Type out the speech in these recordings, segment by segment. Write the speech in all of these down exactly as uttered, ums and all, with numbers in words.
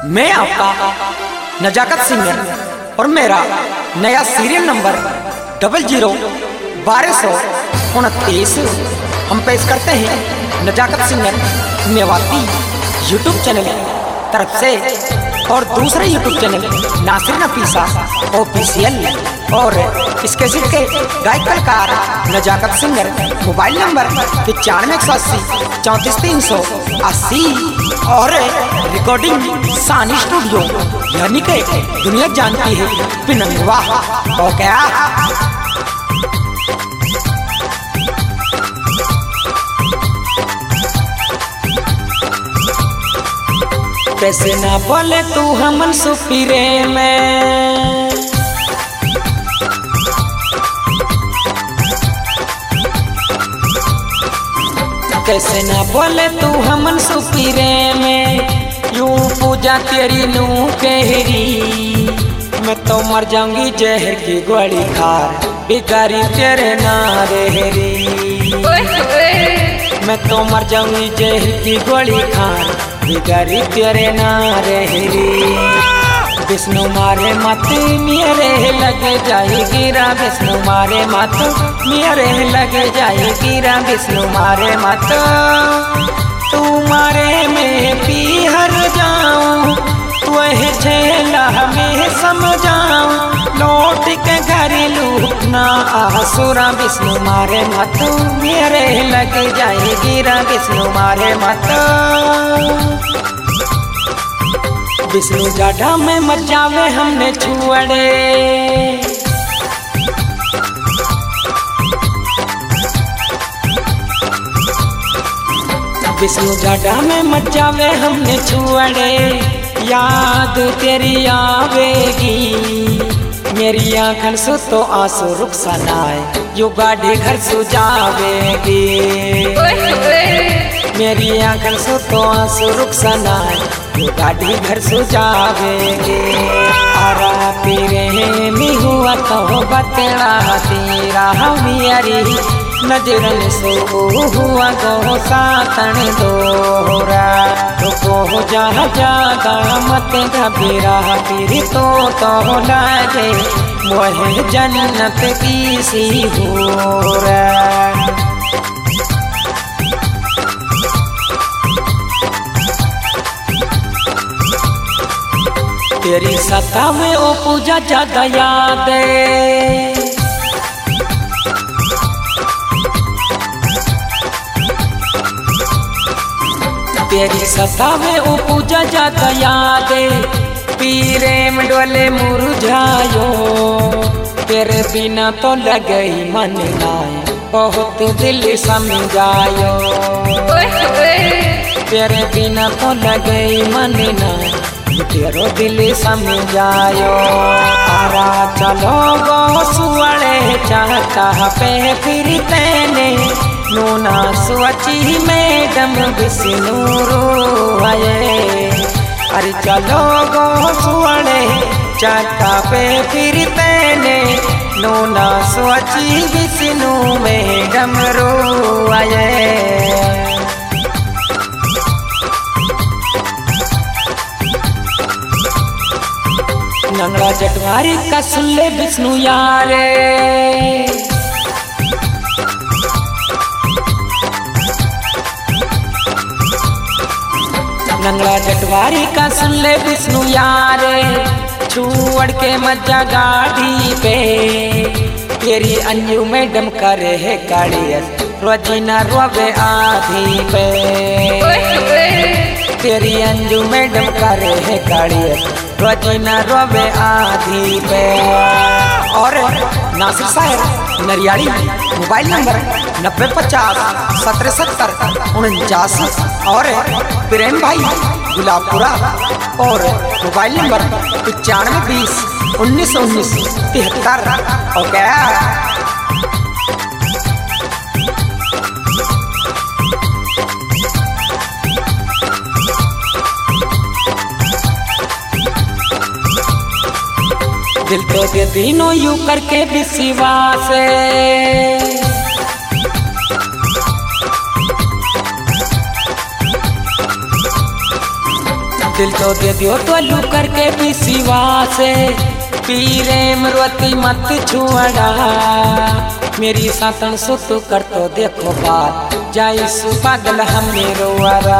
मैं आपका नजाकत सिंगर और मेरा नया सीरियल नंबर डबल जीरो बारह सौ उनतीस हम पेश करते हैं Nazakat singer Mewati YouTube channel तरफ से और दूसरे YouTube channel Nasir Nafisa official और इसके सिक्के गायक कलाकार नजाकत सिंगर। मोबाइल नंबर पचानवे एक सौ अस्सी चौंतीस तीन सौ अस्सी और रिकॉर्डिंग सानी स्टूडियो यानी कि दुनिया जानती है पिनंगवा हो गया। कैसे ना बोले तू हमन सुपीरे में, कैसे ना बोले तू हमन सुपीरे में, यूं पूजा तेरी नू कहरी मैं तो मर जाऊंगी जहर की गोली खार बिगारी तेरे नारेरी। मैं तो मर जाऊंगी जहर की गोली खार बिगारी तेरे नारेरी। विष्णु मारे मत मेरे लग जाए गिरा, विष्णु मारे मत मेरे लग जाए गिरा, विष्णु मारे मत तू मारे में पी हर जाऊं, वह झेला में समझाऊं लौट के घर लूटना आसुरा। विष्णु मारे मत मेरे लग जाए गिरा, विष्णु मारे मत। विष्णु जाडा में मचावे हमने छुअड़े, विष्णु जाडा में मचावे हमने छुअड़े। याद तेरी आवेगी मेरी आँखन सु तो आंसू रुक सनाए, यू गाड़ी घर सु जावेगी मेरी आँखन सु तो आंसू रुक सनाए, यू गाड़ी घर सु जावेगी। आरा पीरे मी हुआ तो बतला तेरा हमियारी नजरन सो हुआ गो सातन दोरा। तो जहाँ जागा मत घबरा फिर तो तो लागे मोह जन्नत की सी होरा। तेरी सत्ता में ओ पूजा ज्यादा याद है, तेरी सत्ता में ओ पूजा ज्यादा याद है। पीरे में डोले मुरझायो तेरे बिना तो लगई मन नाय, बहुत दिल समझायो तेरे बिना तो लगई मन नाय, तेरो दिल समझायो। आरा चलो गो सुअड़े चाहता पे फिर तेने नूना सुअची मैडम विष्णु रोए। अरे चलो गो सुअड़े चाहता पे फिर तेने नूना सुअची विष्णु मैडम रोए। नंगड़ा जटवारी का सुल्ले विष्णु यारे, नंगड़ा जटवारी का सुल्ले विष्णु यारे। छुअड़ के मजा गाड़ी पे तेरी अंजू मैडम करे है काड़ियत रोजीना रोवे आधी पे, तेरी अंजू मैडम करे है काड़ियत रोजीना रोवे आधी पे। और नासिर साहब नरियाड़ी मोबाइल नंबर नब्बे पचास सत्रह सत्तर उनचास और प्रेम भाई गुलाबपुरा और मोबाइल नंबर पचानवे बीस उन्नीस उन्नीस तिहत्तर। ओके दिल तो दे दिनों यू करके विश्वास, दिल तो दे दियो तो लू करके भी सिवा से पीरे मरवती मत छुअड़ा मेरी सातन सुत कर तो देखो बात जाई सु पागल हमें रोवारा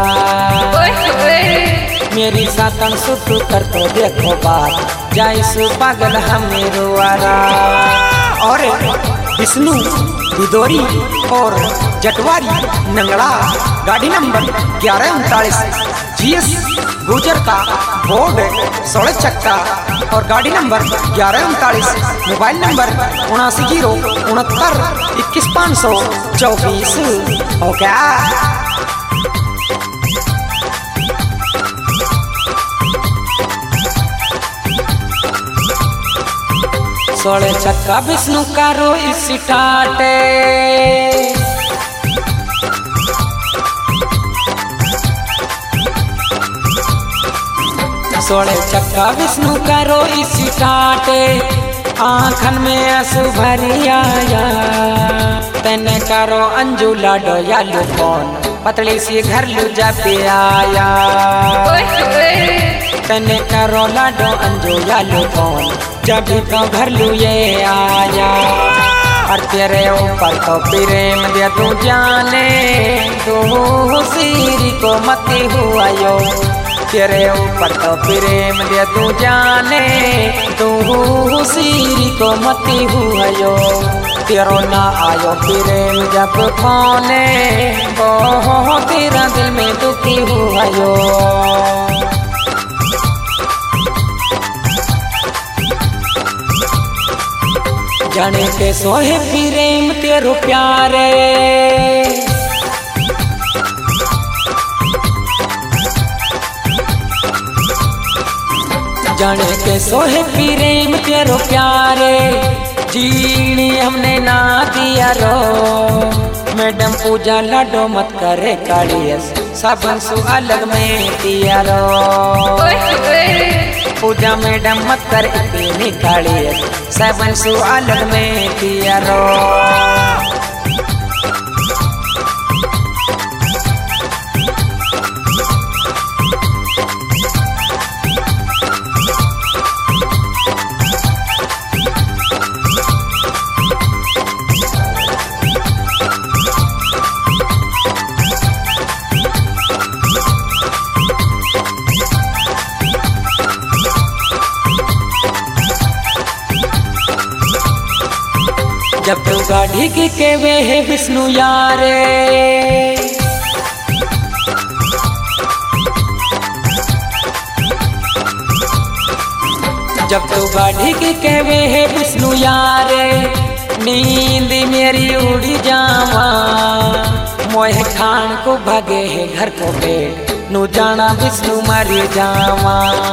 मेरी सातन सुत कर तो देखो बात जाई सु पागल हमें रोवारा। और विष्णु बिदोरी और जटवारी नंगड़ा गाड़ी नंबर ग्यारह उनतालीस जी एस गुजर का बोर्ड सोलह चक्का और गाड़ी नंबर ग्यारह उनतालीस मोबाइल नंबर उनासी जीरो उनहत्तर इक्कीस पाँच सौ चौबीस हो गया। सोलह चक्का विष्णु का रो स्टार्ट सोलह चक्का विष्णु का रो स्टार्ट आँखन में आंसू भरी आया तेने करो अंजू लाडो यालू कौन पतली सी घर लू जाते आया तेने करो लाडो अंजू यालू कौन जब तो घर लू ये आया। और तेरे ऊपर तो प्रेम दे तू जाने तू सीरी को मती हुआ यो तेरे ऊपर तो प्रेम दे तू जाने तू सीरी को मती हुआ यो तेरो ना आयो प्रेम जब खोने वो तेरा दिल में दुखी हुआ यो। जाने के सोहे प्रेम तेरो प्यारे जाने के सोहे प्रेम तेरो प्यारे जीनी हमने ना दिया रो मैडम पूजा लाडो मत करे कालियस सबन सु अलग में दिया रो पूजा मैडम मत कर इतनी कालियस सबन सु अलग में दिया रो। जब तू गाड़ी की के वे है विष्णु यारे जब तू गाड़ी की के वे है विष्णु यारे नींद मेरी उड़ी जावा मोह खान को भागे है घर को पेट नु जाना विष्णु मारी जावा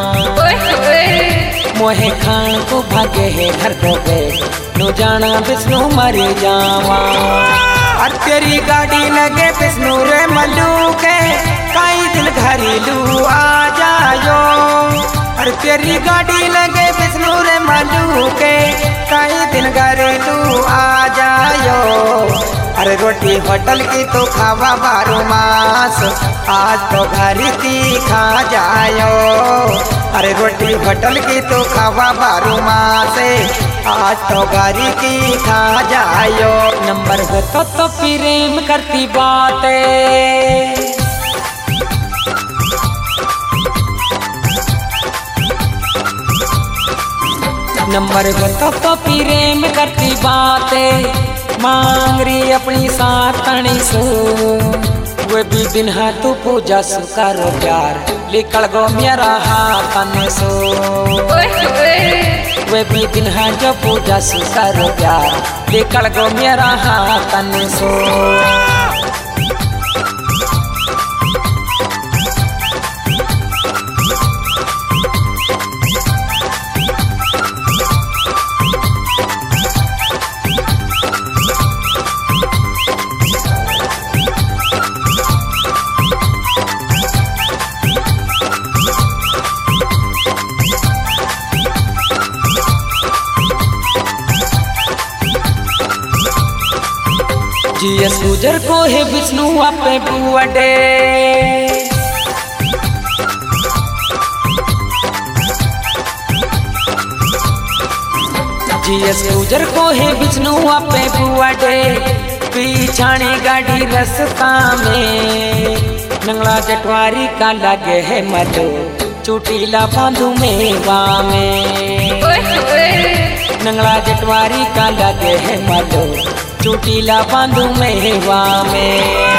मोहे खान को भागे है घर को पेट नु जाना विष्णु मरी जावा। और तेरी गाड़ी लगे विष्णु रे मल्लू के कई दिन घरेलू आ जायो और तेरी गाड़ी लगे विष्णु रे मल्लू के कई दिन घरेलू आ जायो। अरे रोटी होटल की तो खावा बारो मास आज तो घर की खा जायो अरे रोटी होटल की तो खावा बारो मास आज तो गाड़ी की खा जायो। नंबर हो तो तो प्रेम करती बातें नंबर हो तो तो प्रेम करती बातें मांग रही अपनी सातनी सो वे भी दिन हाथ पूजा सु करो प्यार निकल गो मेरा हाथन सो वे भी दिन हाथ पूजा सु करो प्यार निकल गो मेरा हाथन सो। जी एस गुजर को है विष्णु आपे बुआडे जीएस गुजर को है विष्णु आपे बुआडे पीछाने गाड़ी रास्ता में नंगला जटवारी का लगे है मधु चोटीला बांधू मेवा में नंगला जटवारी का लगे है मधु चोटीला बांधू मेवा में।